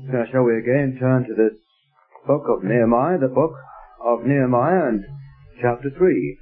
Now shall we again turn to this book of Nehemiah, the book of Nehemiah and chapter 3.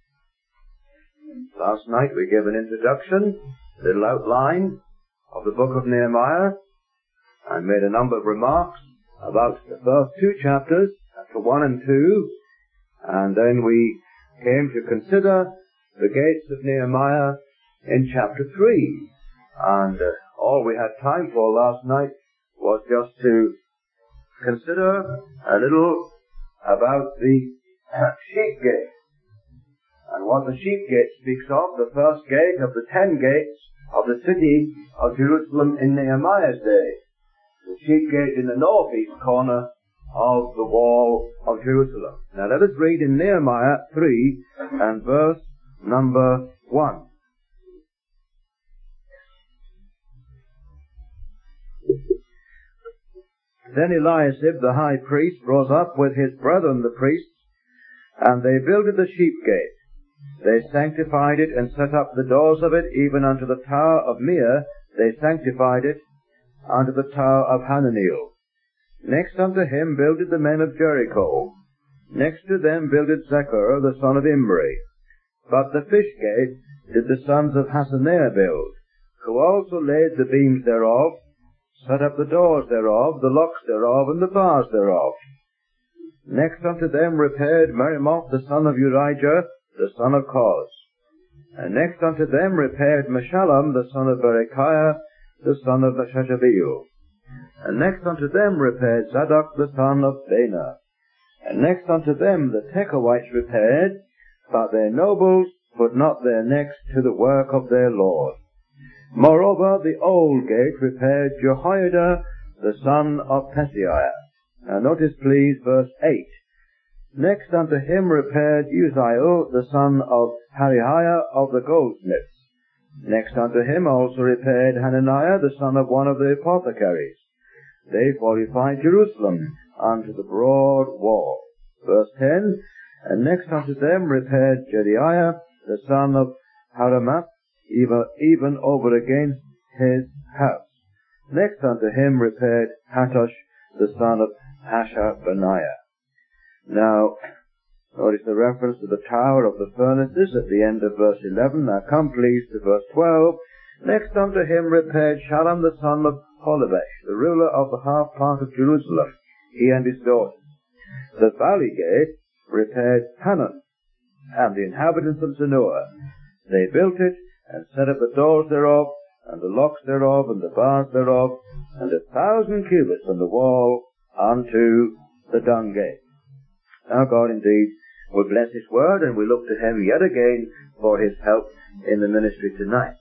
Last night we gave an introduction, a little outline of the book of Nehemiah, and made a number of remarks about the first two chapters, chapter 1 and 2, and then we came to consider the gates of Nehemiah in chapter 3. And all we had time for last night was just to consider a little about the sheep gate. And what the sheep gate speaks of, the first gate of the 10 gates of the city of Jerusalem in Nehemiah's day. The sheep gate in the northeast corner of the wall of Jerusalem. Now let us read in Nehemiah 3 and verse number 1. Then Eliashib the high priest rose up with his brethren the priests, and they builded the sheep gate. They sanctified it and set up the doors of it, even unto the tower of Meah they sanctified it, unto the tower of Hananiel. Next unto him builded the men of Jericho. Next to them builded Zechar the son of Imri. But the fish gate did the sons of Hassenaah build, who also laid the beams thereof, set up the doors thereof, the locks thereof, and the bars thereof. Next unto them repaired Meremoth the son of Urijah, the son of Koz. And next unto them repaired Meshullam the son of Berechiah, the son of Meshezabeel. And next unto them repaired Zadok the son of Bana. And next unto them the Tekoites repaired, but their nobles put not their necks to the work of their Lord. Moreover, the old gate repaired Jehoiada the son of Paseah. Now notice please verse 8. Next unto him repaired Uzziel the son of Harihiah of the goldsmiths. Next unto him also repaired Hananiah the son of one of the apothecaries. They fortified Jerusalem unto the broad wall. Verse 10. And next unto them repaired Jediah the son of Haramath, even over against his house. Next unto him repaired Hattush the son of Hashabaniah. Now, notice the reference to the tower of the furnaces at the end of verse 11. Now come please to verse 12. Next unto him repaired Shallum the son of Holabesh, the ruler of the half part of Jerusalem, he and his daughters. The valley gate repaired Hanan and the inhabitants of Zanoah. They built it and set up the doors thereof, and the locks thereof, and the bars thereof, and 1,000 cubits on the wall unto the dung gate. Now God indeed will bless His word, and we look to Him yet again for His help in the ministry tonight.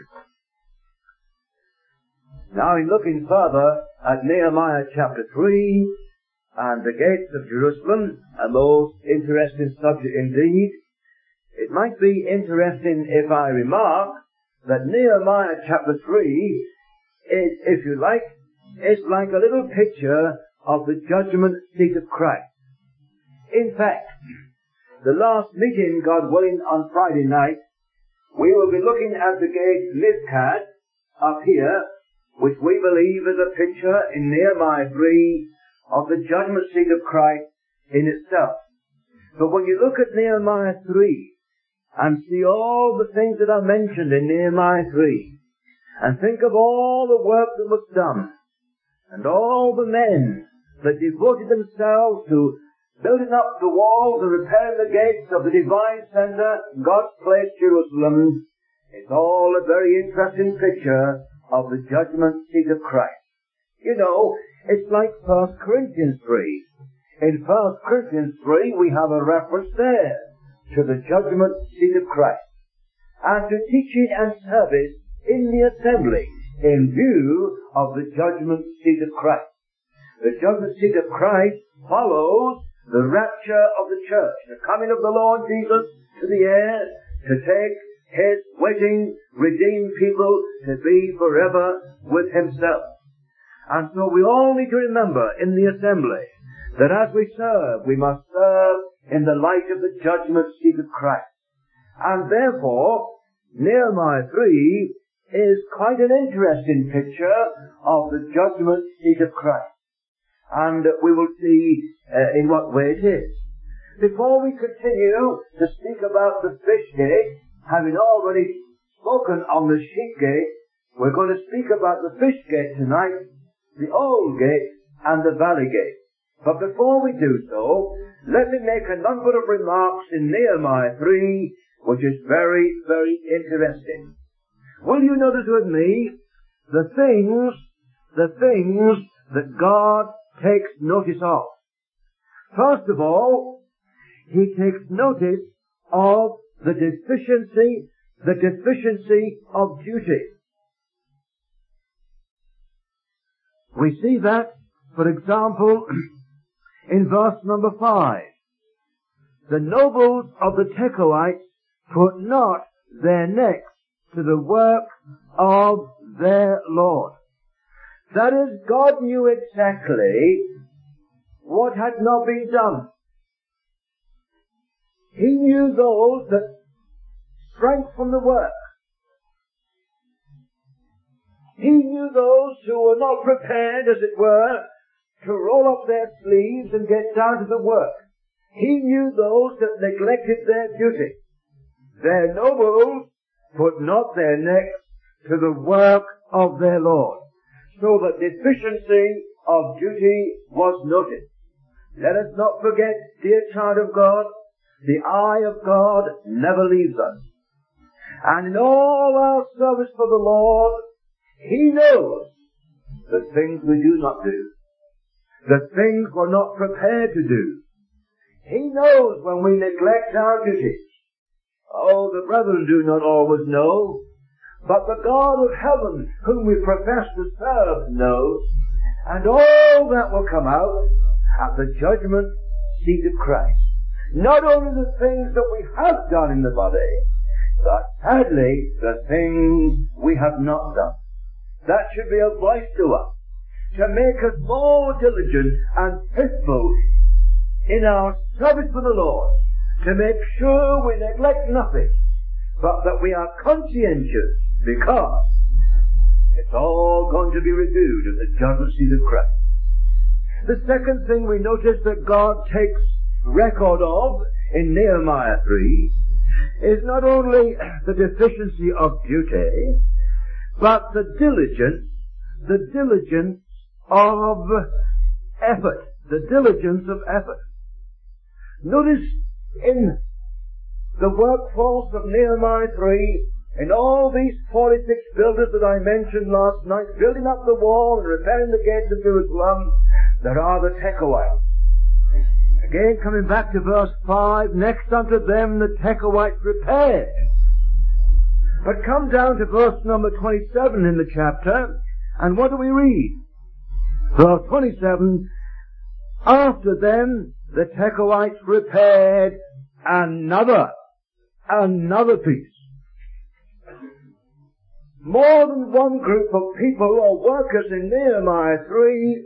Now in looking further at Nehemiah chapter 3 and the gates of Jerusalem, a most interesting subject indeed, it might be interesting if I remark that Nehemiah chapter 3 is, if you like, is like a little picture of the judgment seat of Christ. In fact, the last meeting, God willing, on Friday night, we will be looking at the gate Mizkad up here, which we believe is a picture in Nehemiah 3 of the judgment seat of Christ in itself. But when you look at Nehemiah 3 and see all the things that are mentioned in Nehemiah 3, and think of all the work that was done, and all the men that devoted themselves to building up the walls and repairing the gates of the divine center, God's place, Jerusalem, it's all a very interesting picture of the judgment seat of Christ. You know, it's like 1 Corinthians 3. In 1 Corinthians 3 we have a reference there to the judgment seat of Christ, and to teaching and service in the assembly in view of the judgment seat of Christ. The judgment seat of Christ follows the rapture of the church, the coming of the Lord Jesus to the air to take His waiting, redeemed people to be forever with Himself. And so we all need to remember in the assembly that as we serve, we must serve in the light of the judgment seat of Christ. And therefore, Nehemiah 3 is quite an interesting picture of the judgment seat of Christ. and we will see in what way it is. Before we continue to speak about the fish gate, having already spoken on the sheep gate, we're going to speak about the fish gate tonight, the old gate and the valley gate. But before we do so, let me make a number of remarks in Nehemiah 3, which is very, very interesting. Will you notice with me the things that God takes notice of? First of all, He takes notice of the deficiency of duty. We see that, for example, in verse number 5. The nobles of the Tekoites put not their necks to the work of their Lord. That is, God knew exactly what had not been done. He knew those that shrank from the work. He knew those who were not prepared, as it were, to roll up their sleeves and get down to the work. He knew those that neglected their duty. Their nobles put not their necks to the work of their Lord. So the deficiency of duty was noted. Let us not forget, dear child of God, the eye of God never leaves us. And in all our service for the Lord, He knows the things we do not do, the things we're not prepared to do. He knows when we neglect our duties. Oh, the brethren do not always know, but the God of heaven, whom we profess to serve, knows, and all that will come out at the judgment seat of Christ. Not only the things that we have done in the body, but sadly the things we have not done. That should be a voice to us, to make us more diligent and faithful in our service for the Lord, to make sure we neglect nothing, but that we are conscientious, because it's all going to be reviewed at the judgment seat of Christ. The second thing we notice that God takes record of in Nehemiah 3 is not only the deficiency of duty, but the diligence of effort. The diligence of effort. Notice in the workforce of Nehemiah 3, in all these 46 builders that I mentioned last night, building up the wall and repairing the gates of Jerusalem, there are the Tekoites. Again, coming back to verse 5, next unto them the Tekoites repaired. But come down to verse number 27 in the chapter, and what do we read? Verse 27, after them the Tekoites repaired another piece. More than one group of people or workers in Nehemiah 3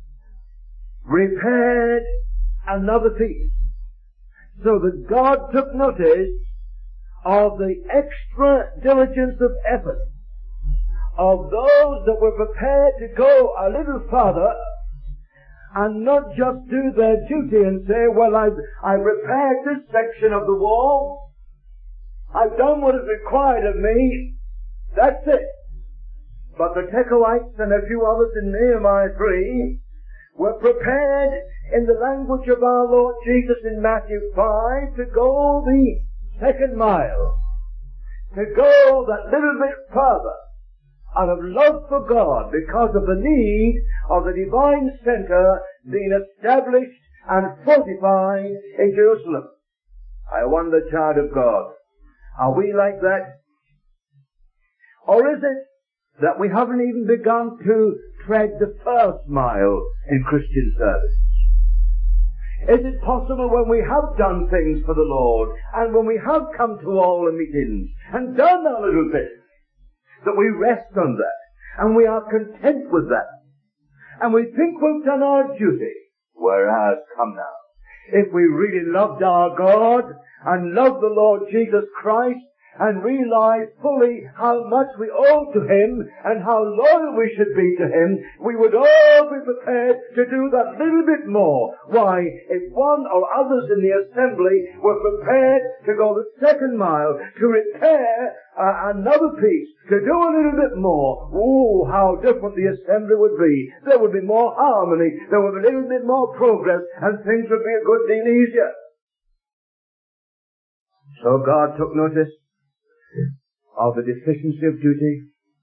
repaired another piece. So that God took notice of the extra diligence of effort of those that were prepared to go a little further and not just do their duty and say, well, I've repaired this section of the wall, I've done what is required of me, that's it. But the Tekoites and a few others in Nehemiah 3 were prepared, in the language of our Lord Jesus in Matthew 5, to go the second mile, to go that little bit further, out of love for God, because of the need of the divine center being established and fortified in Jerusalem. I wonder, child of God, are we like that? Or is it that we haven't even begun to tread the first mile in Christian service? Is it possible when we have done things for the Lord, and when we have come to all the meetings and done a little bit, that we rest on that, and we are content with that, and we think we've done our duty? Whereas, come now, if we really loved our God and loved the Lord Jesus Christ, and realize fully how much we owe to Him and how loyal we should be to Him, we would all be prepared to do that little bit more. Why, if one or others in the assembly were prepared to go the second mile, to repair another piece, to do a little bit more, how different the assembly would be. There would be more harmony, there would be a little bit more progress, and things would be a good deal easier. So God took notice of the deficiency of duty.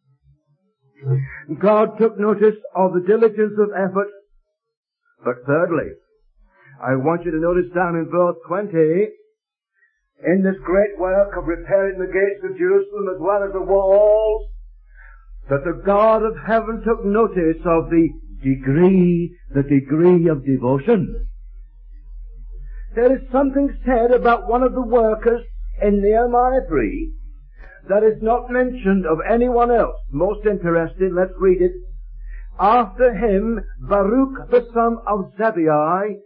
God took notice of the diligence of effort. But thirdly, I want you to notice down in verse 20, in this great work of repairing the gates of Jerusalem as well as the walls, that the God of heaven took notice of the degree of devotion. There is something said about one of the workers in Nehemiah 3 that is not mentioned of anyone else. Most interesting, let's read it. After him, Baruch the son of Zabbai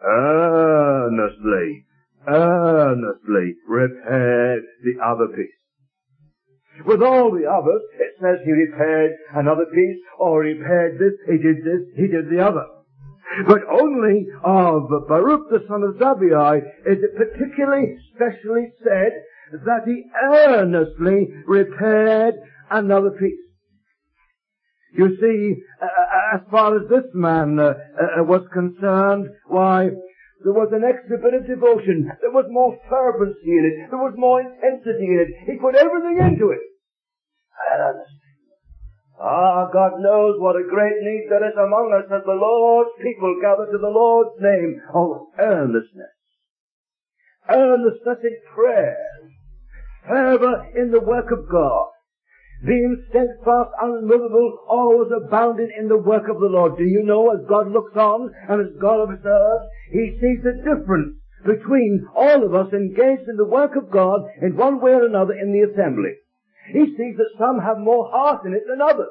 earnestly repaired the other piece. With all the others, it says he repaired another piece, or repaired this, he did the other. But only of Baruch the son of Zabbai is it particularly, specially said that he earnestly repaired another piece. You see, as far as this man was concerned, why, there was an extra bit of devotion. There was more fervency in it. There was more intensity in it. He put everything into it. Earnestly. God knows what a great need there is among us as the Lord's people gather to the Lord's name. Earnestness. Earnestness in prayer. Fervor in the work of God. Being steadfast, unmovable, always abounding in the work of the Lord. Do you know, as God looks on and as God observes, He sees the difference between all of us engaged in the work of God in one way or another in the assembly. He sees that some have more heart in it than others.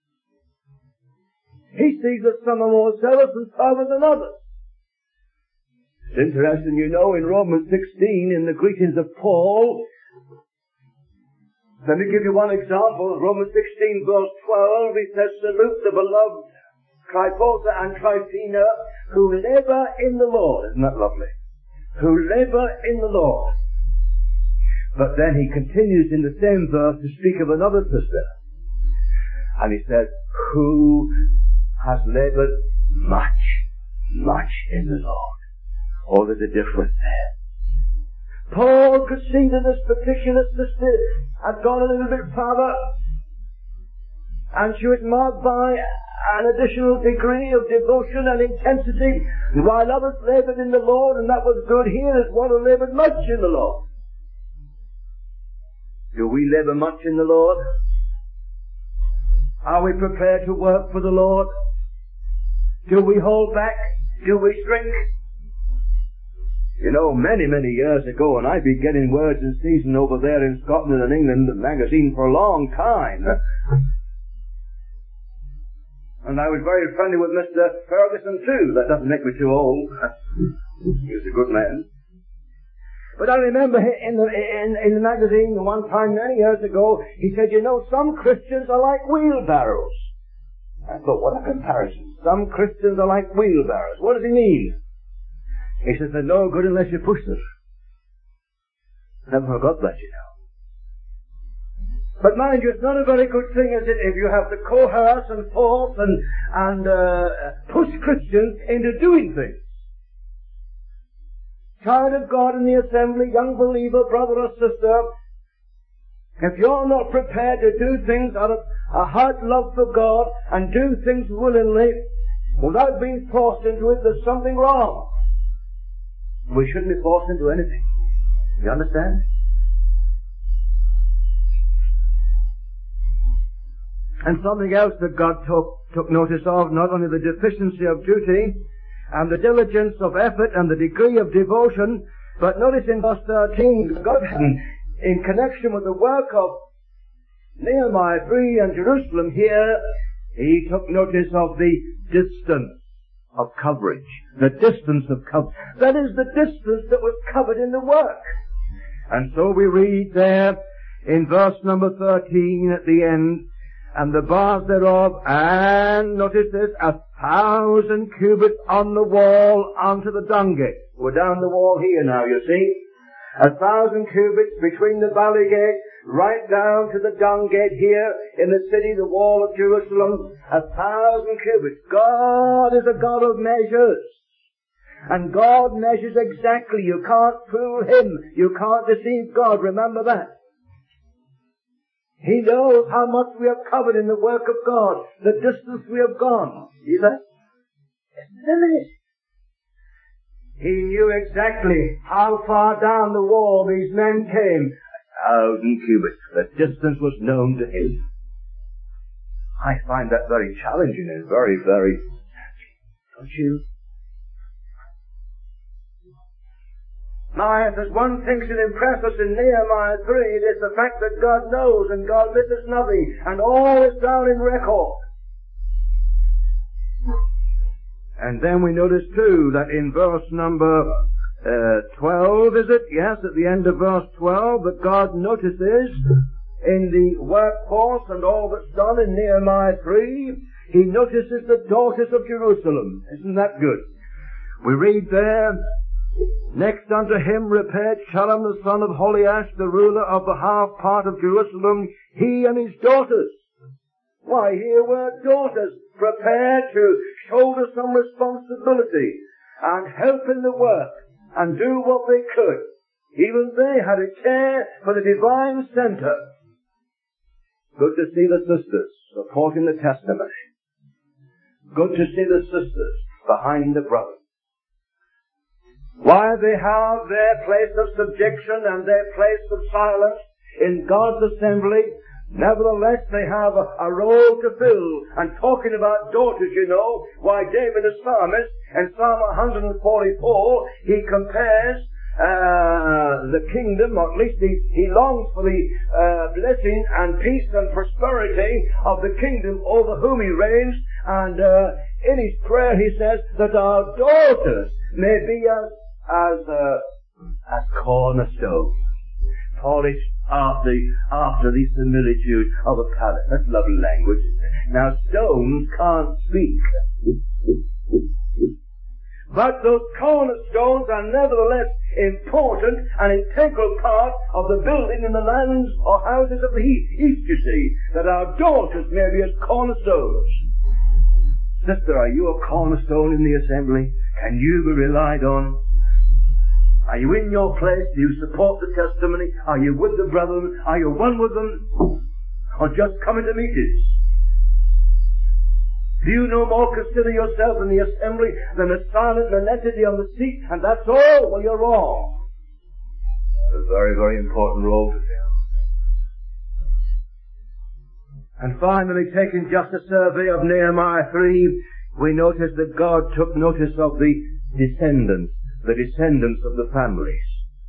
He sees that some are more zealous and fervent than others. It's interesting, you know, in Romans 16, in the greetings of Paul, let me give you one example. Romans 16 verse 12, he says, salute the beloved Tryphosa and Tryphena, who labor in the Lord. Isn't that lovely? Who labor in the Lord. But then he continues in the same verse to speak of another sister. And he says, who has labored much in the Lord. Oh, there's a difference there. Paul could see that this particular sister had gone a little bit farther, and she was marked by an additional degree of devotion and intensity, while others labored in the Lord, and that was good. Here is one who labored much in the Lord. Do we labor much in the Lord? Are we prepared to work for the Lord? Do we hold back? Do we shrink? You know, many years ago, and I've been getting Words in Season over there in Scotland and England magazine for a long time. And I was very friendly with Mr. Ferguson too. That doesn't make me too old. He was a good man. But I remember in the magazine one time many years ago, he said, you know, some Christians are like wheelbarrows. I thought, what a comparison. Some Christians are like wheelbarrows. What does he mean? He says, they're no good unless you push them. Never forgot that, you know. But mind you, it's not a very good thing, is it, if you have to coerce and force and push Christians into doing things. Child of God in the assembly, young believer, brother or sister, if you're not prepared to do things out of a heart love for God and do things willingly without being forced into it, there's something wrong. We shouldn't be forced into anything. You understand? And something else that God took notice of, not only the deficiency of duty and the diligence of effort and the degree of devotion, but notice in verse 13, God, in connection with the work of Nehemiah 3 and Jerusalem here, He took notice of the distance of coverage. The distance of coverage. That is the distance that was covered in the work. And so we read there in verse number 13 at the end, and the bars thereof, and notice this, 1,000 cubits on the wall unto the dung gate. We're down the wall here now, you see. 1,000 cubits between the valley gate, right down to the dung gate here in the city, the wall of Jerusalem. 1,000 cubits. God is a God of measures. And God measures exactly. You can't fool Him. You can't deceive God. Remember that. He knows how much we have covered in the work of God, the distance we have gone. See that? Isn't it amazing? He knew exactly how far down the wall these men came. 1,000 cubits. The distance was known to Him. I find that very challenging and very, very, don't you? Now, if there's one thing should impress us in Nehemiah 3, it is the fact that God knows and God misses nothing, and all is down in record. And then we notice too that in verse number 12, is it? Yes, at the end of verse 12, that God notices in the workforce and all that's done in Nehemiah 3, He notices the daughters of Jerusalem. Isn't that good? We read there, next unto him repaired Shallum the son of Holiash, the ruler of the half part of Jerusalem, he and his daughters. Why, here were daughters prepared to shoulder some responsibility and help in the work and do what they could. Even they had a care for the divine center. Good to see the sisters supporting the testimony. Good to see the sisters behind the brothers. While they have their place of subjection and their place of silence in God's assembly, nevertheless they have a role to fill. And talking about daughters, you know, why David the psalmist in Psalm 144, he compares the kingdom, or at least he longs for the blessing and peace and prosperity of the kingdom over whom he reigns. And in his prayer he says that our daughters may be as cornerstones, polished after the similitude of a palace. That's lovely language, isn't it? Now, stones can't speak. But those cornerstones are nevertheless important and integral part of the building in the lands or houses of the East, you see, that our daughters may be as cornerstones. Sister, are you a cornerstone in the assembly? Can you be relied on? Are you in your place? Do you support the testimony? Are you with the brethren? Are you one with them? Or just coming to meetings? Do you no more consider yourself in the assembly than a silent nonentity on the seat, and that's all? Well, you're wrong. It's a very, very important role to fill. And finally, taking just a survey of Nehemiah 3, we notice that God took notice of the descendants of the families.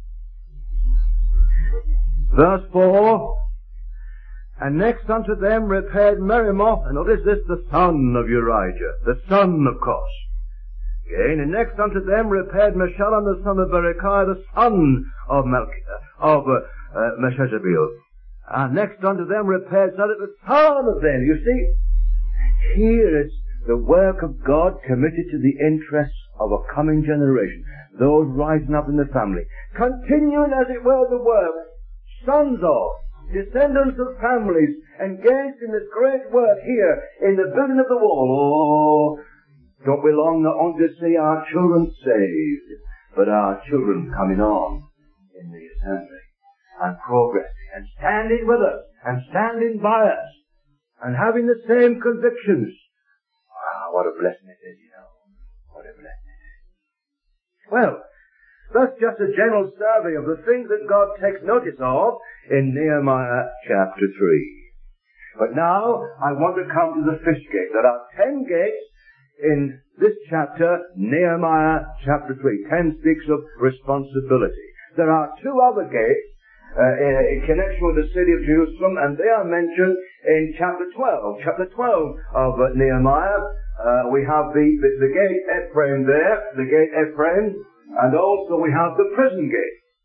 Verse 4, and next unto them repaired Meremoth, and notice this, the son of Urijah, the son, of course. Again, and next unto them repaired Meshullam, the son of Berechiah, the son of Meshezabeel. And next unto them repaired Zadok, the son of them. You see, here is the work of God committed to the interests of a coming generation, those rising up in the family, continuing as it were the work, sons of, descendants of families, engaged in this great work here in the building of the wall. Oh, don't we long not only to see our children saved, but our children coming on in the assembly and progressing and standing with us and standing by us and having the same convictions. Wow, what a blessing it is, you know. What a blessing it is. Well, that's just a general survey of the things that God takes notice of in Nehemiah chapter 3. But now I want to come to the fish gate. There are 10 gates in this chapter, Nehemiah chapter 3. 10 speaks of responsibility. There are 2 other gates in connection with the city of Jerusalem, and they are mentioned in chapter 12. Chapter 12 of Nehemiah, we have the gate Ephraim there, the gate Ephraim, and also we have the prison gate.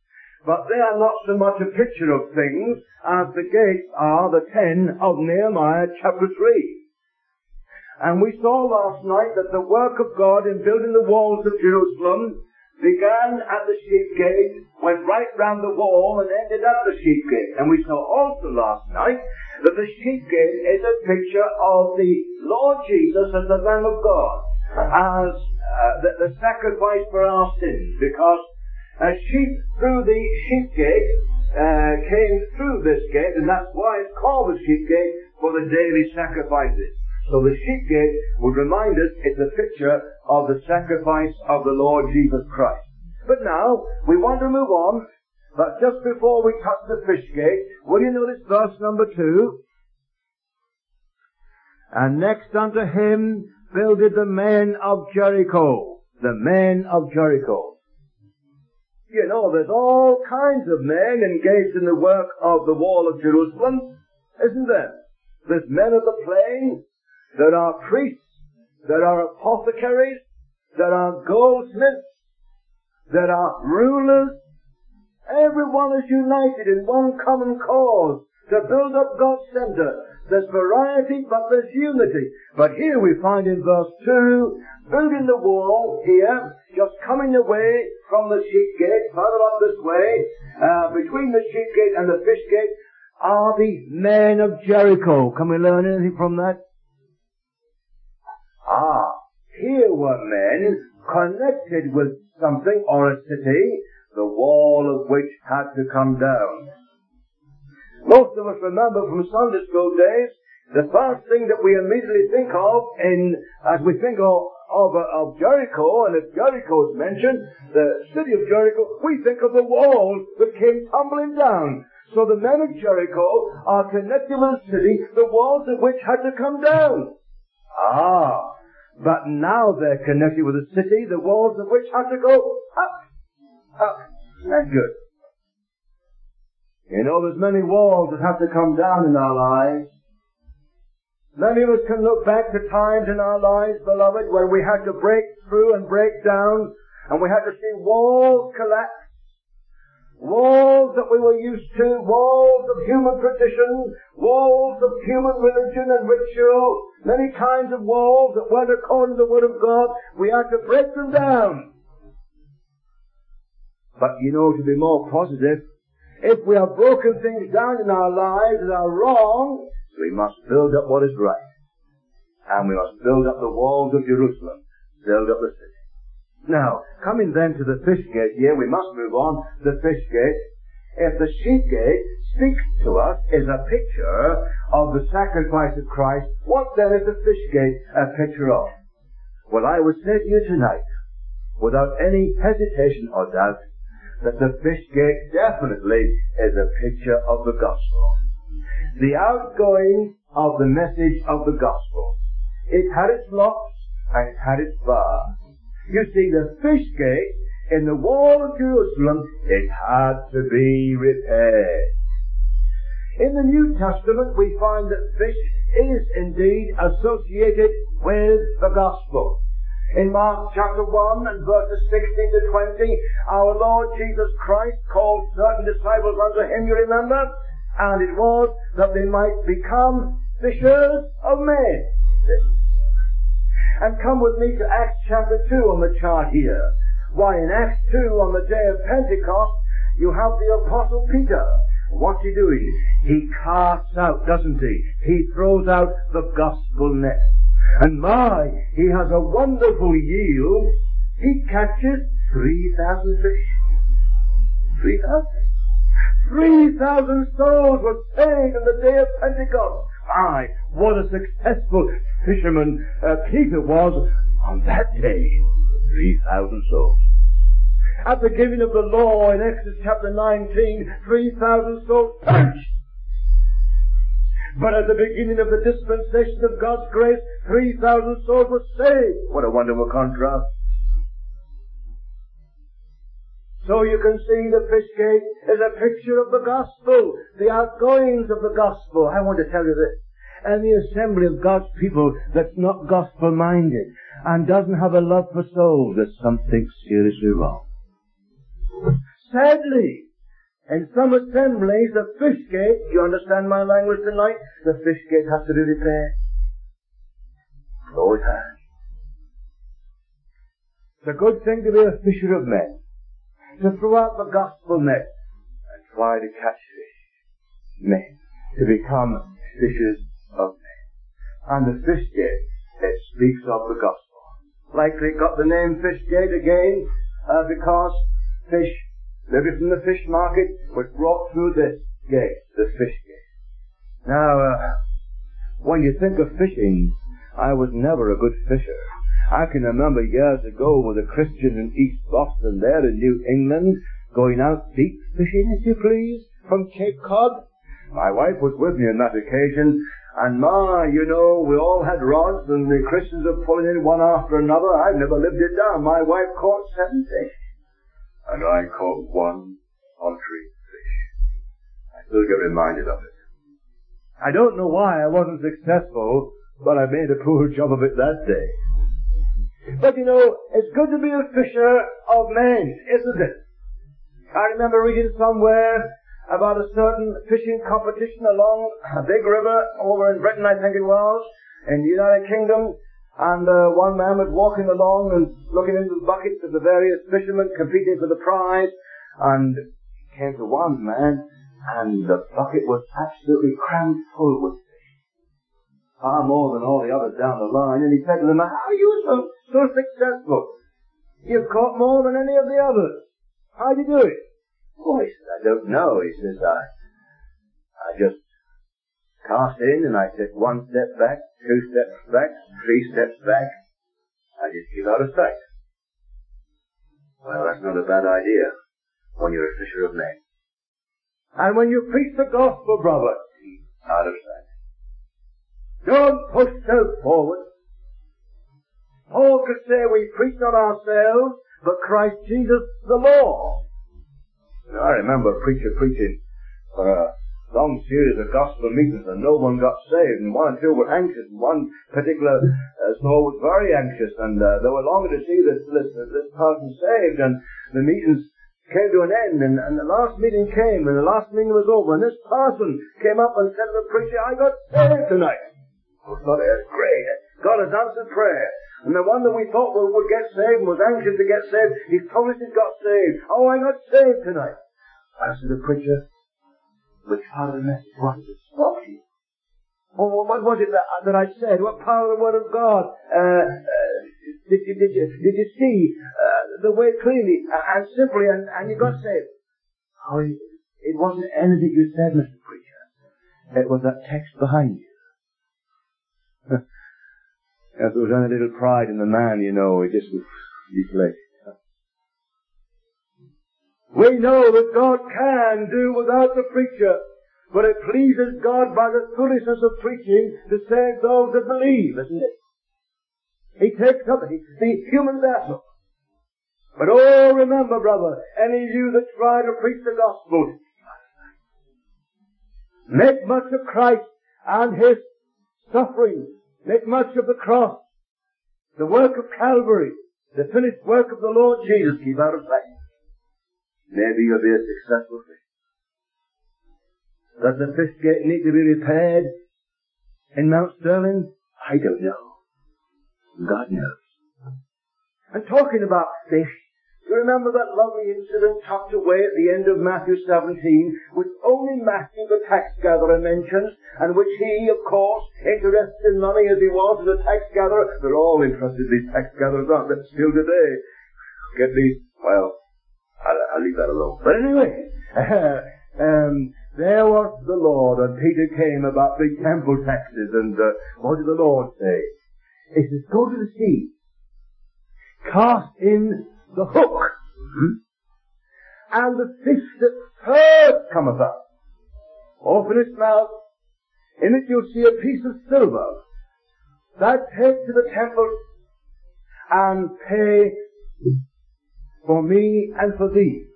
but they are not so much a picture of things as the gates are the 10 of Nehemiah chapter 3. And we saw last night that the work of God in building the walls of Jerusalem began at the sheep gate, went right round the wall, and ended at the sheep gate. And we saw also last night that the sheep gate is a picture of the Lord Jesus as the Lamb of God, as the sacrifice for our sins, because sheep through the sheep gate came through this gate, and that's why it's called the sheep gate, for the daily sacrifices. So the sheep gate would remind us it's a picture of the sacrifice of the Lord Jesus Christ. But now, we want to move on, but just before we touch the fish gate, will you notice verse number 2? And next unto him builded the men of Jericho. The men of Jericho. You know, there's all kinds of men engaged in the work of the wall of Jerusalem, isn't there? There's men of the plain. There are priests, there are apothecaries, there are goldsmiths, there are rulers. Everyone is united in one common cause, to build up God's center. There's variety, but there's unity. But here we find in verse 2, building the wall here, just coming away from the sheep gate, further up this way, between the sheep gate and the fish gate, are the men of Jericho. Can we learn anything from that? Here were men connected with something or a city, the wall of which had to come down. Most of us remember from Sunday school days, the first thing that we immediately think of as we think of Jericho, and if Jericho is mentioned, the city of Jericho, we think of the walls that came tumbling down. So the men of Jericho are connected with the city, the walls of which had to come down. But now they're connected with the city, the walls of which have to go up. That's good. You know, there's many walls that have to come down in our lives. Many of us can look back to times in our lives, beloved, when we had to break through and break down, and we had to see walls collapse. Walls that we were used to, walls of human tradition, walls of human religion and ritual, many kinds of walls that weren't according to the Word of God. We had to break them down. But you know, to be more positive, if we have broken things down in our lives that are wrong, we must build up what is right. And we must build up the walls of Jerusalem, build up the city. Now, coming then to the fish gate here, we must move on to the fish gate. If the sheep gate speaks to us, is a picture of the sacrifice of Christ, what then is the fish gate a picture of? Well, I would say to you tonight, without any hesitation or doubt, that the fish gate definitely is a picture of the gospel. The outgoing of the message of the gospel. It had its locks and it had its bars. You see, the fish gate in the wall of Jerusalem, it had to be repaired. In the New Testament, we find that fish is indeed associated with the gospel. In Mark chapter 1 and verses 16 to 20, our Lord Jesus Christ called certain disciples unto him, you remember? And it was that they might become fishers of men. And come with me to Acts chapter 2 on the chart here. Why, in Acts 2, on the day of Pentecost, you have the Apostle Peter. What's he doing? He casts out, doesn't he? He throws out the gospel net. And he has a wonderful yield. He catches 3,000 fish. 3,000 souls were saved on the day of Pentecost. What a successful fisherman Peter was on that day. 3,000 souls. At the giving of the law in Exodus chapter 19, 3,000 souls perished. But at the beginning of the dispensation of God's grace, 3,000 souls were saved. What a wonderful contrast. So you can see the fish gate is a picture of the gospel, the outgoings of the gospel. I want to tell you this. And the assembly of God's people that's not gospel-minded and doesn't have a love for souls, there's something seriously wrong. Sadly, In some assemblies, the fish gate, do you understand my language tonight? The fish gate has to be repaired. It always has. It's a good thing to be a fisher of men, to throw out the gospel net and try to catch fish. Men, to become fishers of men. And the fish gate, it speaks of the gospel. Likely got the name fish gate again, because fish, maybe from the fish market, was brought through this gate, the fish gate. Now, when you think of fishing, I was never a good fisher. I can remember years ago with a Christian in East Boston there in New England, going out deep fishing, if you please, from Cape Cod. My wife was with me on that occasion, and you know, we all had rods, and the Christians were pulling in one after another. I've never lived it down. My wife caught 7 fish, and I caught 1 solitary fish. I still get reminded of it. I don't know why I wasn't successful, but I made a poor job of it that day. But you know, it's good to be a fisher of men, isn't it? I remember reading somewhere about a certain fishing competition along a big river over in Britain, I think it was, in the United Kingdom, and one man was walking along and looking into the buckets of the various fishermen competing for the prize, and he came to one man, and the bucket was absolutely crammed full with fish, far more than all the others down the line, and he said to the man, "How are you so successful? You've caught more than any of the others. How'd you do it?" "Oh," he said, "I don't know." He says, I just cast in and I took 1 step back, 2 steps back, 3 steps back, and just keep out of sight. Well, that's not a bad idea when you're a fisher of men. And when you preach the gospel, brother, keep out of sight. Don't push self forward. Paul could say we preach not ourselves, but Christ Jesus the Lord. I remember a preacher preaching for a long series of gospel meetings and no one got saved, and 1 or 2 were anxious, and one particular soul was very anxious, and they were longing to see this person saved, and the meetings came to an end, and the last meeting came, and the last meeting was over, and this person came up and said to the preacher, "I got saved tonight." I thought, that's great. God has answered prayer. And the one that we thought would get saved and was anxious to get saved, he told us he got saved. "Oh, I got saved tonight." I said to the preacher, "Which part of the message was it that spoke to you?" "Oh, what was it that I said? What part of the Word of God? Did you see the way clearly and simply, and you got saved?" "Oh, it wasn't anything you said, Mr. Preacher. It was that text behind you." If there was any little pride in the man, you know, it just was deflated. We know that God can do without the preacher, but it pleases God by the foolishness of preaching to save those that believe, isn't it? He takes up the human vessel. But oh, remember, brother, any of you that try to preach the gospel, make much of Christ and His suffering. Make much of the cross, the work of Calvary, the finished work of the Lord Jesus. Keep out of sight. Maybe you'll be a successful fish. Does the fish gate need to be repaired in Mount Sterling? I don't know. God knows. And talking about fish, you remember that lovely incident tucked away at the end of Matthew 17, which only Matthew the tax gatherer mentions, and which he, of course, interested in money as he was as a tax gatherer. They're all interested in these tax gatherers, aren't they? Still today. Get these, well, I'll leave that alone. But anyway, there was the Lord, and Peter came about the temple taxes, and what did the Lord say? He says, "Go to the sea, cast in the hook, and the fish that first cometh up, open its mouth, in it you'll see a piece of silver. That take to the temple and pay for me and for thee."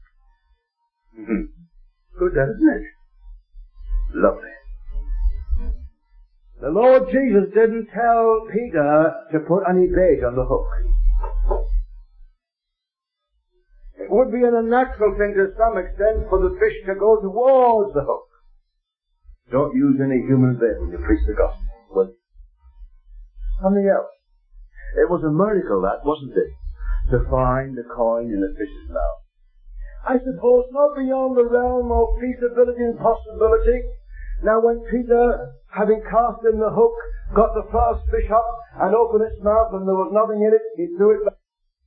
Good, that, isn't it? Lovely. The Lord Jesus didn't tell Peter to put any bait on the hook. It would be an unnatural thing to some extent for the fish to go towards the hook. Don't use any human bait when you preach the gospel. Well, something else. It was a miracle, that, wasn't it? To find the coin in the fish's mouth. I suppose not beyond the realm of feasibility and possibility. Now when Peter, having cast in the hook, got the first fish up and opened its mouth and there was nothing in it, he threw it back.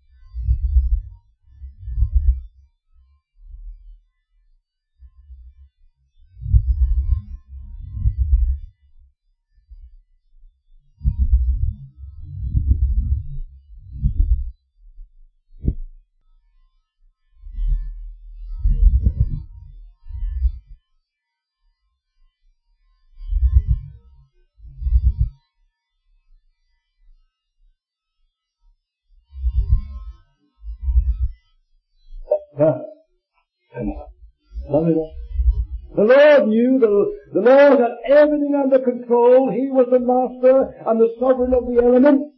The Lord knew, the Lord had everything under control. He was the master and the sovereign of the elements.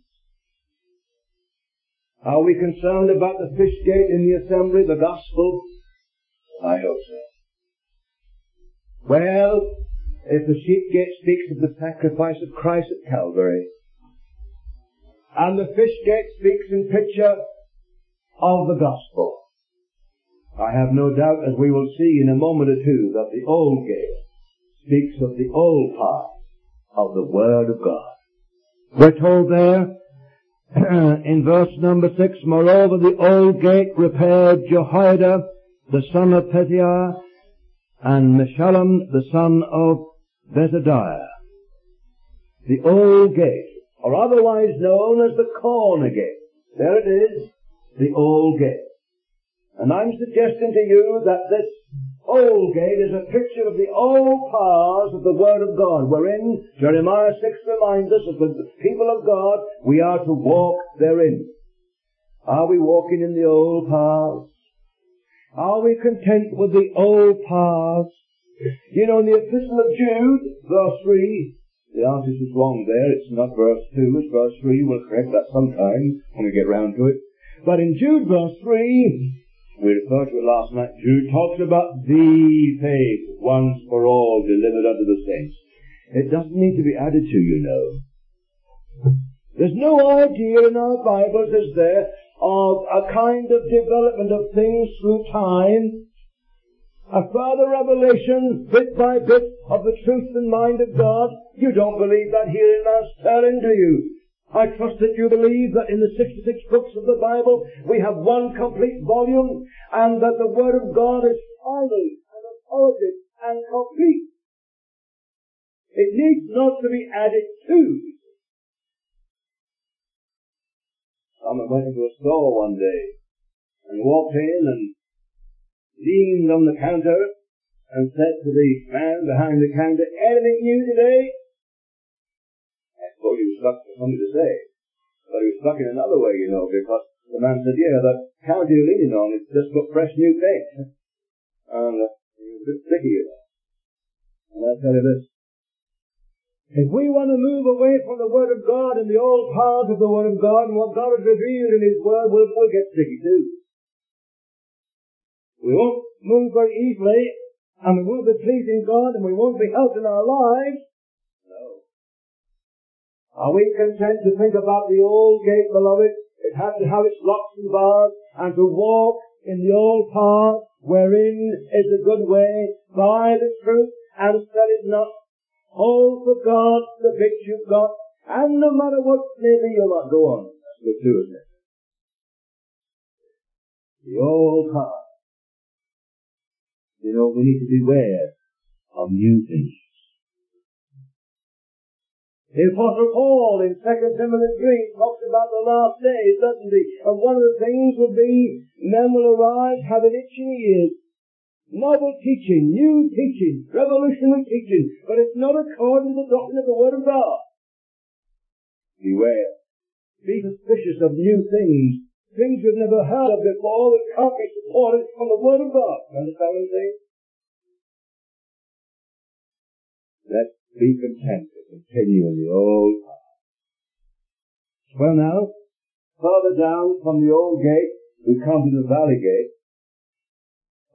Are we concerned about the fish gate in the assembly, the gospel? I hope so. Well, if the sheep gate speaks of the sacrifice of Christ at Calvary, and the fish gate speaks in picture of the gospel, I have no doubt, as we will see in a moment or two, that the old gate speaks of the old part of the Word of God. We're told there, in verse number 6, moreover the old gate repaired Jehoiada, the son of Pethiah, and Meshullam, the son of Besadiah. The old gate, or otherwise known as the corner gate. There it is, the old gate. And I'm suggesting to you that this old gate is a picture of the old paths of the Word of God, wherein Jeremiah 6 reminds us of the people of God, we are to walk therein. Are we walking in the old paths? Are we content with the old paths? You know, in the Epistle of Jude, verse 3, the artist is wrong there, it's not verse 2, it's verse 3, we'll correct that sometime when we get round to it. But in Jude verse 3, we referred to it last night, Jude talks about the faith once for all delivered unto the saints. It doesn't need to be added to, you know. There's no idea in our Bibles, is there, of a kind of development of things through time, a further revelation, bit by bit, of the truth and mind of God. You don't believe that here in Mount Sterling, do you? I trust that you believe that in the 66 books of the Bible we have one complete volume and that the Word of God is final and authoritative and complete. It needs not to be added to. Someone went into a store one day and walked in and leaned on the counter and said to the man behind the counter, anything new today? Well, he was stuck for something to say. But he was stuck in another way, you know, because the man said, yeah, that counter you're leaning on is just got fresh new paint. And he was a bit sticky, you know. And I tell you this. If we want to move away from the Word of God and the old paths of the Word of God and what God has revealed in His Word, we'll get sticky too. We won't move very easily, and we won't be pleasing God, and we won't be helped in our lives. Are we content to think about the old gate, beloved? It had to have its locks and bars, and to walk in the old path, wherein is the good way, by the truth, and sell it not. Hold for God the bits you've got, and no matter what may be, you'll not go on. That's good too, isn't it? The old path. You know, we need to beware of new things. The Apostle Paul in 2 Timothy 3 talks about the last days, doesn't he? And one of the things would be, men will arise having itching ears. Novel teaching, new teaching, revolutionary teaching, but it's not according to the doctrine of the Word of God. Beware. Be suspicious of new things, things you've never heard of before that can't be supported from the Word of God. Understand what I'm saying? Let's be content to continue in the old path. Well now, further down from the old gate, we come to the valley gate.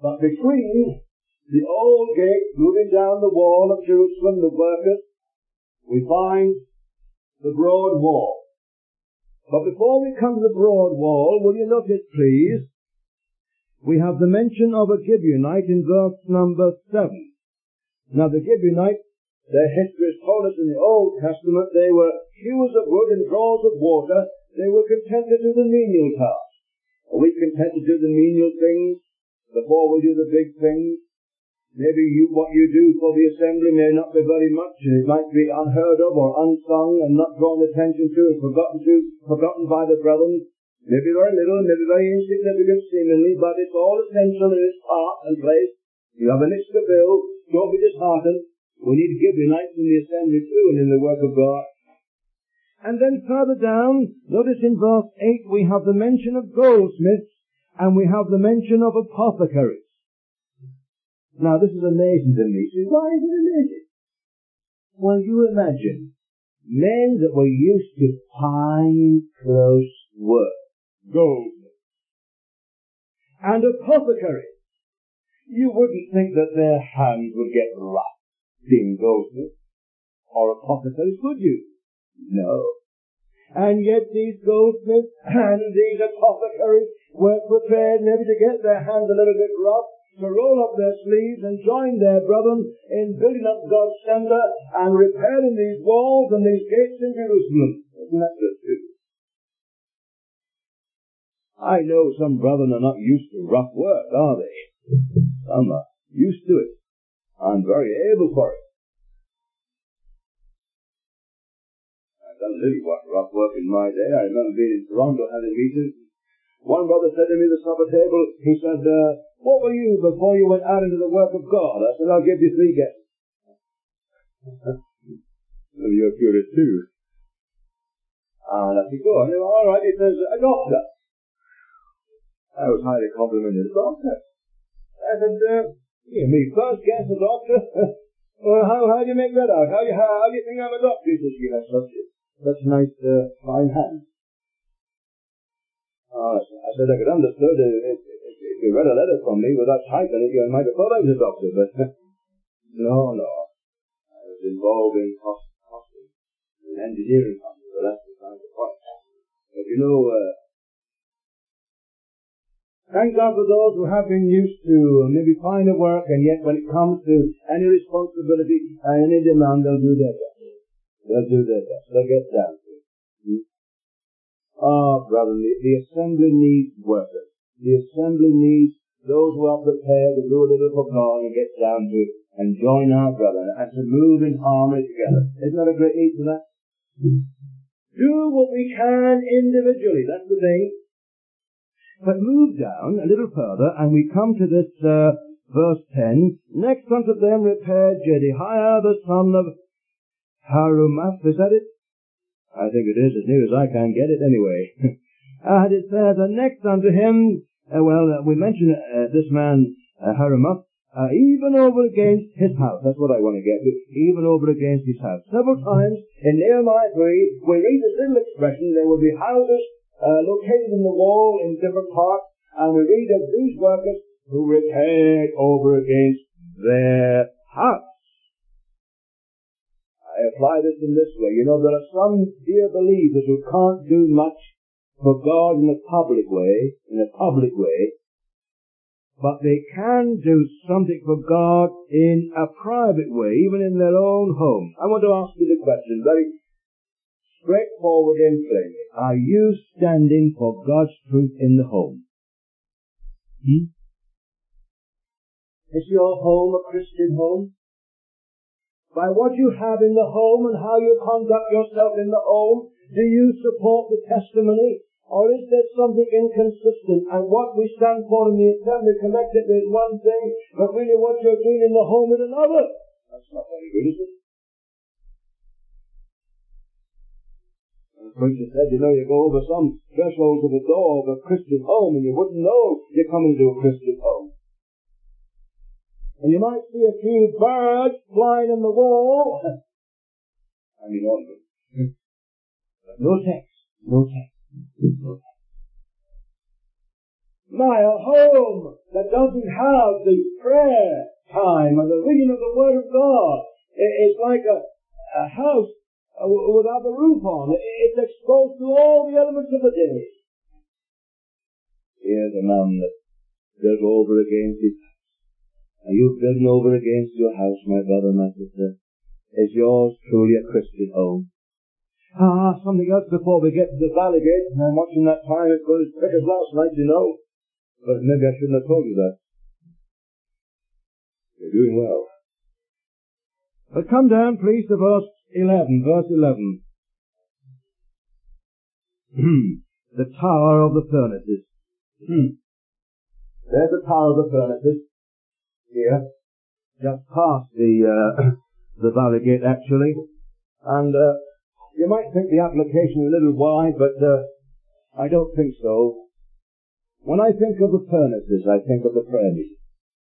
But between the old gate, moving down the wall of Jerusalem, the workers, we find the broad wall. But before we come to the broad wall, will you notice, please, we have the mention of a Gibeonite in verse number 7. Now the Gibeonites, their history is told us in the Old Testament. They were hewers of wood and drawers of water. They were content to do the menial task. Are we content to do the menial things before we do the big things? Maybe what you do for the assembly may not be very much. It might be unheard of or unsung and not drawn attention to and forgotten by the brethren. Maybe very little, maybe very insignificant seemingly, but it's all essential in its part and place. You have an extra bill. Don't be disheartened. We need Gibeonites in the assembly too and in the work of God. And then further down, notice in verse 8 we have the mention of goldsmiths and we have the mention of apothecaries. Now this is amazing to me. See, why is it amazing? Well, you imagine men that were used to fine, close work, goldsmiths, and apothecaries. You wouldn't think that their hands would get rough being goldsmiths or apothecaries, would you? No. And yet these goldsmiths and these apothecaries were prepared maybe to get their hands a little bit rough, to roll up their sleeves and join their brethren in building up God's center and repairing these walls and these gates in Jerusalem. Isn't that the truth? I know some brethren are not used to rough work, are they? Some are used to it. I'm very able for it. I've done a little rough work in my day. I remember being in Toronto having meetings. One brother said to me at the supper table, he said, what were you before you went out into the work of God? I said, I'll give you 3 guesses. Well, you're curious too. And I said, go on. All right, it says, a doctor. I was highly complimented as a doctor. I said, me first guess a doctor? Well, how do you make that out? How do you think I'm a doctor? He says, you have such nice, fine hands. I said I could understand if you read a letter from me with that type in it, you might have thought I was a doctor, but no. I was involved in costing, in engineering company, so that's beside the point. But you know, thank God for those who have been used to maybe finer work, and yet when it comes to any responsibility and any demand, they'll do their best. They'll do their best. They'll get down to it. Brother, the assembly needs workers. The assembly needs those who are prepared to do a little for God and get down to it and join our brother and to move in harmony together. Isn't that a great need for that? Do what we can individually. That's the thing. But move down a little further, and we come to this verse 10. Next unto them repaired Jedidiah the son of Harumaph. Is that it? I think it is, as near as I can get it anyway. And it says, next unto him, we mentioned this man, Harumaph, even over against his house. That's what I want to get to. Even over against his house. Several times in Nehemiah 3, we read this little expression, there will be houses located in the wall in different parts, and we read of these workers who repaired over against their house. I apply this in this way. You know, there are some dear believers who can't do much for God in a public way, but they can do something for God in a private way, even in their own home. I want to ask you the question, very straightforward and plainly. Are you standing for God's truth in the home? Is your home a Christian home? By what you have in the home and how you conduct yourself in the home, do you support the testimony? Or is there something inconsistent? And what we stand for in the assembly collectively is one thing, but really what you're doing in the home is another. That's not very good, is it? The preacher said, you go over some threshold of the door of a Christian home and you wouldn't know you're coming to a Christian home. And you might see a few birds flying in the wall. I mean, all of them. But no text. a home that doesn't have the prayer time and the reading of the Word of God. It's like a house without the roof on. It's exposed to all the elements of the day. Here's a man that built over against his house. Are you building over against your house, my brother, my sister? Is yours truly a Christian home? Something else before we get to the Valley Gate. I'm watching that time. It goes as quick as last night, you know. But maybe I shouldn't have told you that. You're doing well. But come down, please, to verse 11. Verse 11. The Tower of the Furnaces. There's the Tower of the Furnaces. Here. Just past the Valley Gate, actually. And, you might think the application is a little wide, but, I don't think so. When I think of the furnaces, I think of the prayer meeting.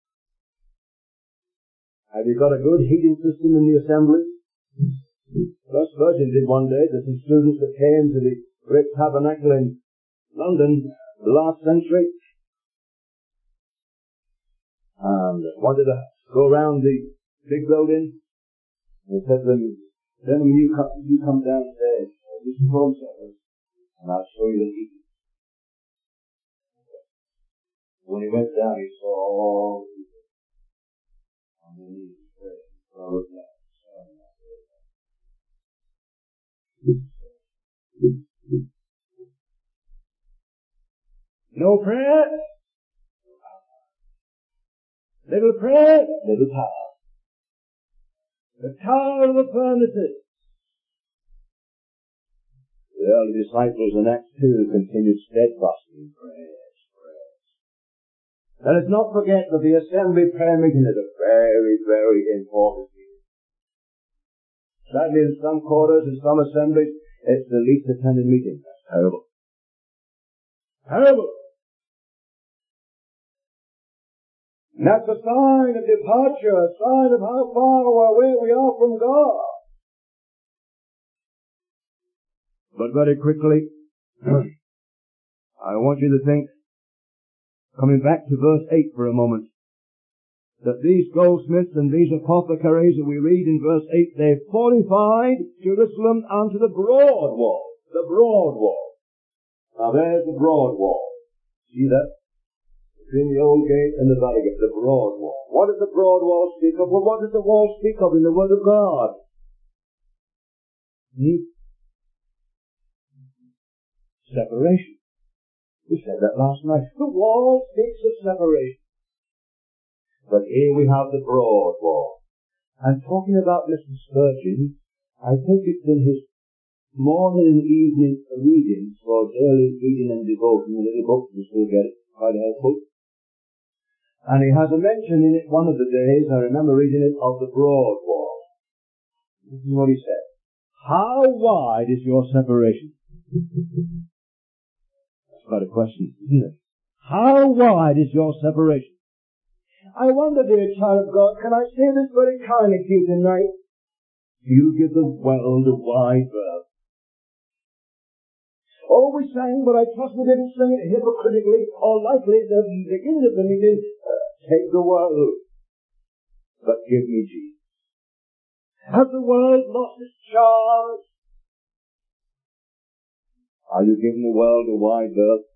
Have you got a good heating system in the assembly? First Virgin did one day to some students that came to the great tabernacle in London the last century, and wanted to go around the big building. They said to them, then when you come downstairs, this is home service, and I'll show you the heating. When he went down, he saw all the people on their knees praying. No prayer, little prayer, little power. The Tower of the Furnaces. The early disciples in Acts 2 continued steadfastly in prayers. Let us not forget that the assembly prayer meeting is a very, very important meeting. Sadly, in some quarters, in some assemblies, it's the least attended meeting. That's terrible. Terrible! And that's a sign of departure, a sign of how far away we are from God. But very quickly, I want you to think, coming back to verse 8 for a moment, that these goldsmiths and these apothecaries that we read in verse 8, they fortified Jerusalem unto the broad wall. The broad wall. Now there's the broad wall. See that? Between the old gate and the valley gate, the broad wall. What does the broad wall speak of? Well, what does the wall speak of in the Word of God? Separation. We said that last night. The wall speaks of separation. But here we have the broad wall. And talking about Mr. Spurgeon, I think it's in his morning and evening readings for daily reading and devotion, a little book you still get it, quite helpful. And he has a mention in it one of the days, I remember reading it, of the broad wall. This is what he said. How wide is your separation? That's quite a question, isn't it? How wide is your separation? I wonder, dear child of God, can I say this very kindly to you tonight? Do you give the world a wide berth? Oh, we sang, but I trust we didn't sing it hypocritically, or likely at the beginning of the meeting, take the world, but give me Jesus. Has the world lost its charms? Are you giving the world a wide berth?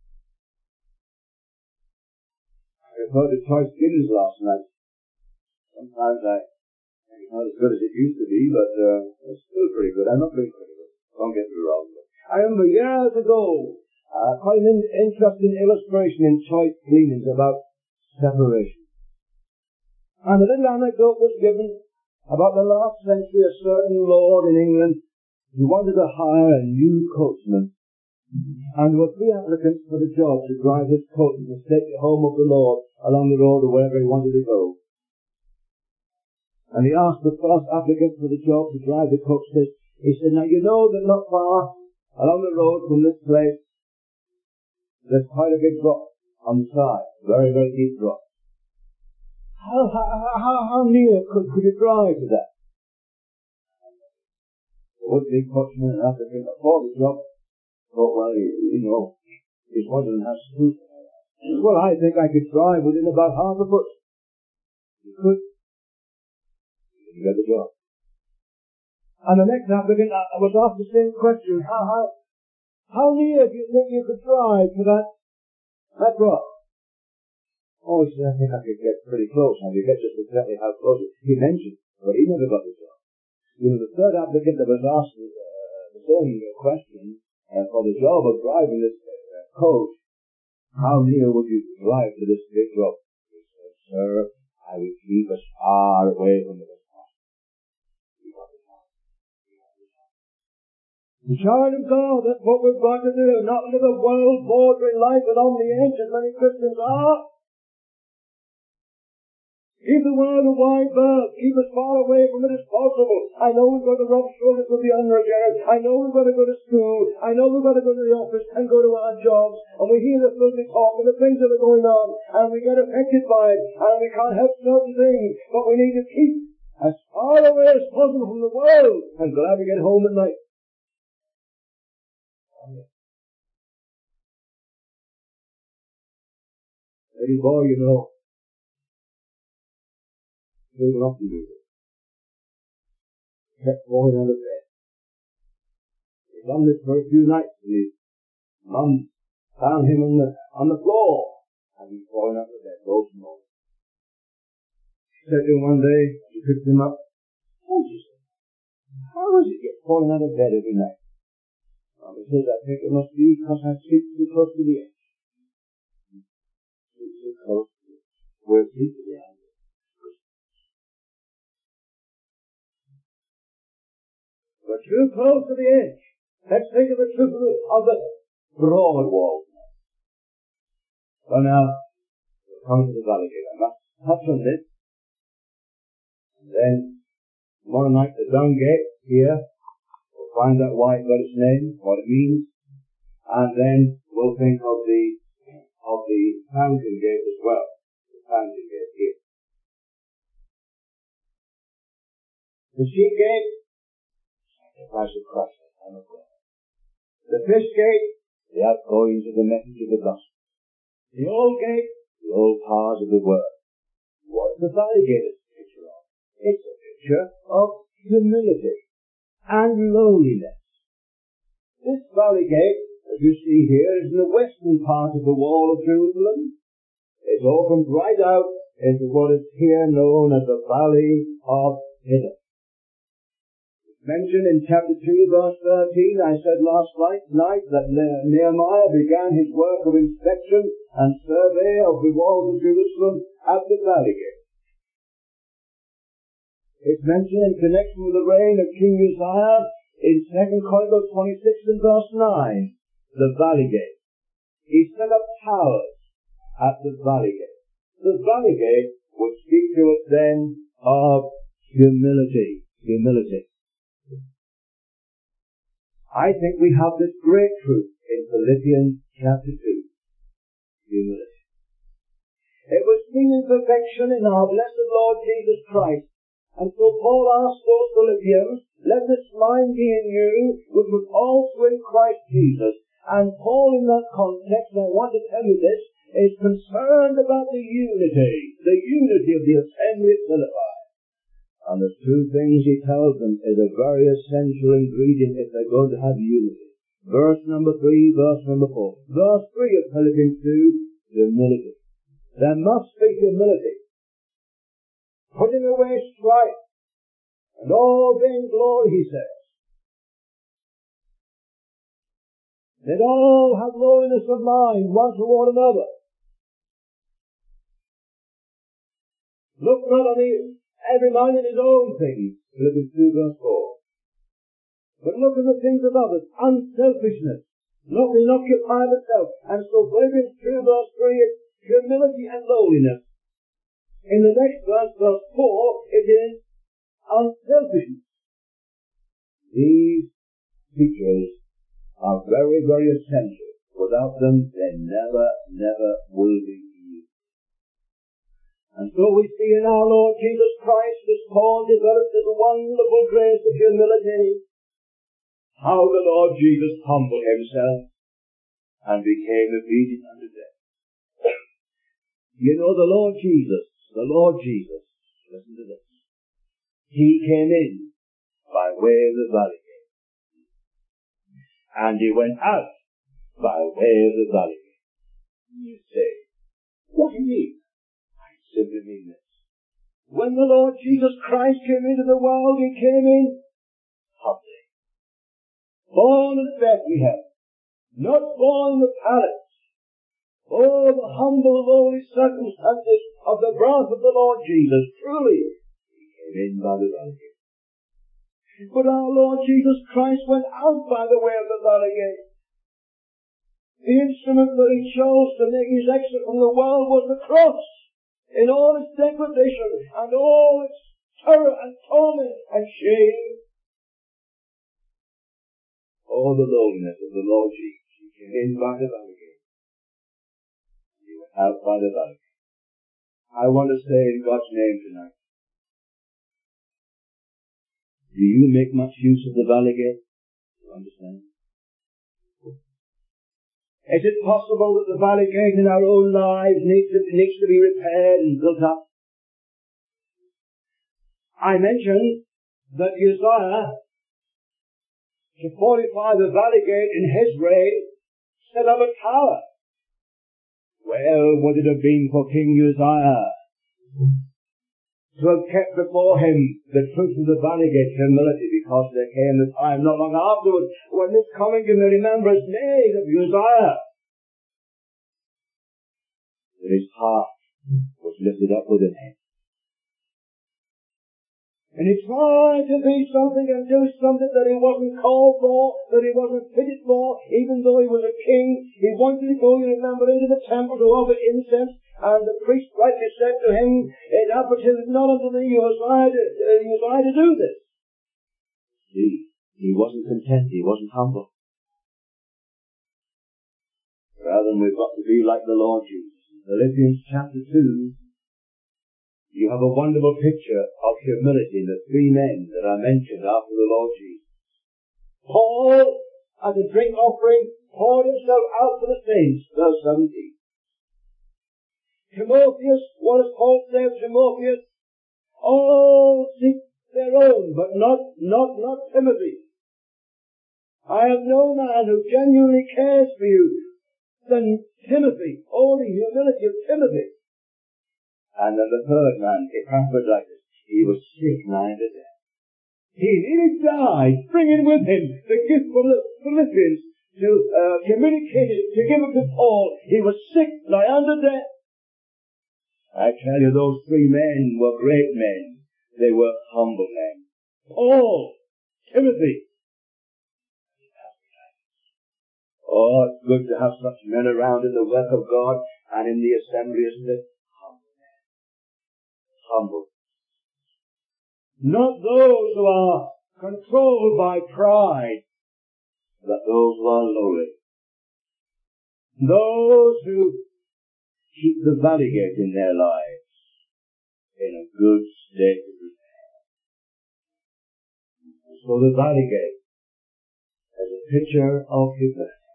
I heard the choice dinners last night. Sometimes I think it's not as good as it used to be, but it's still pretty good. I'm not being critical. Don't get me wrong. I remember years ago, quite an interesting illustration in choice cleanings about separation. And a little anecdote was given about the last century. A certain lord in England who wanted to hire a new coachman. And there were 3 applicants for the job to drive his coachman to take the home of the Lord along the road or wherever he wanted to go. And he asked the first applicant for the job to drive the coach. He said, now you know that not far along the road from this place, there's quite a big drop on the side. Very, very deep drop. How near could you drive to that? The would-be coachman and applicant for the job thought, well, you know, his wondering how smooth it is. Well, I think I could drive within about half a foot. You could. You get the job. And the next applicant, I was asked the same question. How near do you think you could drive to that rock? Oh, he said, I think I could get pretty close. I could get just exactly how close he mentioned, but he never got the job. You know, the third applicant that was asked the same question for the job of driving this coach, how near would you drive to this big rock? He said, sir, I would keep as far away from it as possible. He got the job. The child of God, that's what we've got to do, not live a world bordering life and on the edge as many Christians are. Keep the world a wide berth. Keep as far away from it as possible. I know we've got to rub shoulders with the unregenerate. I know we've got to go to school. I know we've got to go to the office and go to our jobs. And we hear the filthy talk and the things that are going on. And we get affected by it. And we can't help certain things. But we need to keep as far away as possible from the world. I'm glad to get home at night. Little boy, you know, he will often do this. Kept falling out of bed. He's done this for a few nights, and his mum found him on the floor, and he's falling out of bed, both mornings. She said to him one day, she picked him up, oh, she said, how does he get falling out of bed every night? He says, I think it must be because I sleep too close to the edge. Sleep too close to the edge. Where's sleep to the edge? We're too close to the edge. Let's think of the truth of the broad wall. So now, we'll come to the valley gate. I must touch on this. And then, tomorrow night, the dung gate here. We'll find out why it got its name, what it means. And then, we'll think of the fountain gate as well. The fountain gate here. The sheep gate. The fish gate, the outgoings of the message of the gospel. The old gate, the old paths of the word. What the valley gate is a picture of? It's a picture of humility and lowliness. This valley gate, as you see here, is in the western part of the wall of Jerusalem. It opens right out into what is here known as the Valley of Hinnom. Mentioned in chapter 2, verse 13, I said last night that Nehemiah began his work of inspection and survey of the walls of Jerusalem at the Valley Gate. It's mentioned in connection with the reign of King Uzziah in 2 Chronicles 26 and verse 9, the Valley Gate. He set up towers at the Valley Gate. The Valley Gate would speak to us then of humility. I think we have this great truth in Philippians chapter 2. Humility. It was seen in perfection in our blessed Lord Jesus Christ. And so Paul asked those Philippians, let this mind be in you, which was also in Christ Jesus. And Paul in that context, and I want to tell you this, is concerned about the unity of the assembly at Philippi. And there's two things he tells them is a very essential ingredient if they're going to have unity. Verse number 3, verse number 4. Verse 3 of Philippians 2, humility. There must be humility. Putting away strife and all vainglory, he says. Let all have lowliness of mind one toward another. Look not on every man in his own things, Philippians 2 verse 4. But look at the things of others, unselfishness, not being occupied with self. And so Philippians 2 verse 3 is humility and lowliness. In the next verse, verse 4, it is unselfishness. These features are very, very essential. Without them, they never will be. And so we see in our Lord Jesus Christ, as Paul developed this wonderful grace of humility, how the Lord Jesus humbled himself and became obedient unto death. You know the Lord Jesus, listen to this. He came in by way of the valley gate. And he went out by way of the valley gate. You say, what do you mean? I simply mean this. When the Lord Jesus Christ came into the world, he came in humbly. Born in Bethlehem, not born in the palace. Oh, the humble, lowly circumstances of the birth of the Lord Jesus. Truly, he came in by the valley gate. But our Lord Jesus Christ went out by the way of the valley gate. The instrument that he chose to make his exit from the world was the cross, in all its degradation and all its terror and torment and shame. Oh, the lowliness of the Lord Jesus. He came in by the valley gate. He went out by the valley gate. I want to say in God's name tonight, do you make much use of the valley gate? Do you understand? Is it possible that the valley gate in our own lives needs to be repaired and built up? I mentioned that Uzziah, to fortify the valley gate in his reign, set up a tower. Well, would it have been for King Uzziah to have kept before him the truth of the valley gate humility, because there came a time not long afterwards when this coming to the remembrance made of Uzziah, that his heart was lifted up within him. And he tried to be something and do something that he wasn't called for, that he wasn't fitted for, even though he was a king. He wanted to go, you remember, into the temple to offer incense, and the priest rightly said to him, it appertaineth not unto thee, Uzziah, to do this. See, he wasn't content, he wasn't humble. Rather than we've got to be like the Lord Jesus. Philippians chapter 2, you have a wonderful picture of humility in the three men that are mentioned after the Lord Jesus. Paul, as a drink offering, poured himself out for the saints, verse 17. Timotheus, what does Paul say of Timotheus? All seek their own, but not Timothy. I have no man who genuinely cares for you than Timothy. Oh, the humility of Timothy. And then the third man, Epaphroditus, he was sick nigh unto death. He nearly died, bringing with him the gift from the Philippians to communicate it, to give it to Paul. He was sick nigh unto death. I tell you, those three men were great men. They were humble men. Paul, Timothy. Oh, it's good to have such men around in the work of God and in the assembly, isn't it? Humble. Not those who are controlled by pride, but those who are lowly. Those who keep the valley gate in their lives in a good state of repair. So the valley gate is a picture of humility.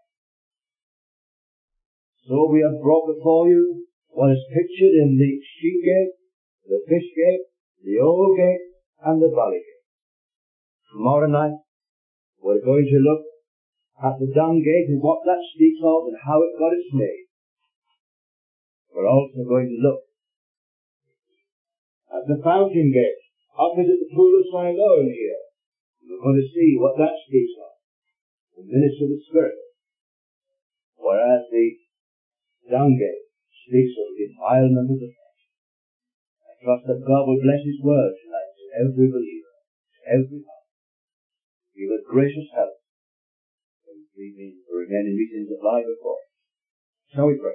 So we have brought before you what is pictured in the sheep gate, the fish gate, the old gate, and the valley gate. Tomorrow night, we're going to look at the dung gate and what that speaks of and how it got its name. We're also going to look at the fountain gate, opposite the pool of Siloam here. We're going to see what that speaks of, the ministry of the Spirit. Whereas the dung gate speaks of the defilement of the flesh. I trust that God will bless His word tonight to every believer, to every heart. Give us gracious help in the remaining meetings that lie before us. Shall we pray?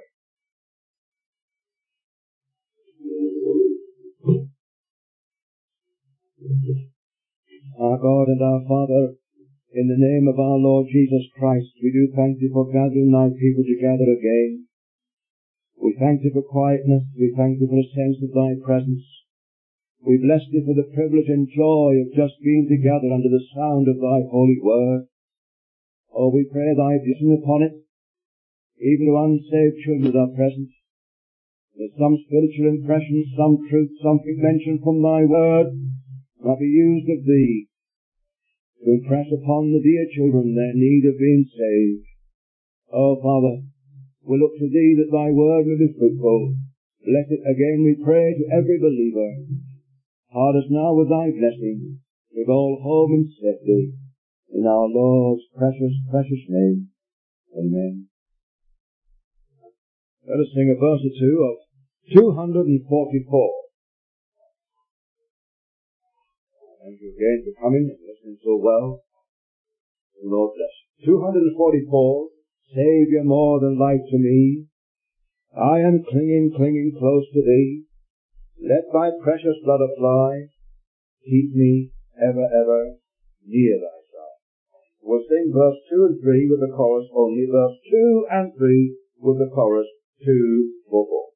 Our God and our Father, in the name of our Lord Jesus Christ, we do thank Thee for gathering Thy people together again. We thank Thee for quietness. We thank Thee for a sense of Thy presence. We bless Thee for the privilege and joy of just being together under the sound of Thy holy word. Oh, we pray Thy blessing upon it, even to unsaved children that are present, There's some spiritual impression, some truth, something mentioned from thy word might be used of thee to impress upon the dear children their need of being saved. Oh, Father, we look to thee that thy word may be fruitful. Bless it again, we pray, to every believer. Hard us now with thy blessing. Give all home in safety. In our Lord's precious, precious name. Amen. Let us sing a verse or two of 244. Thank you again for coming and listening so well. The Lord bless you. 244. Saviour more than life to me, I am clinging close to thee. Let thy precious blood apply, keep me ever near thy side. We'll sing verse 2 and 3 with the chorus only, verse 2 and 3 with the chorus 2, 4, 4.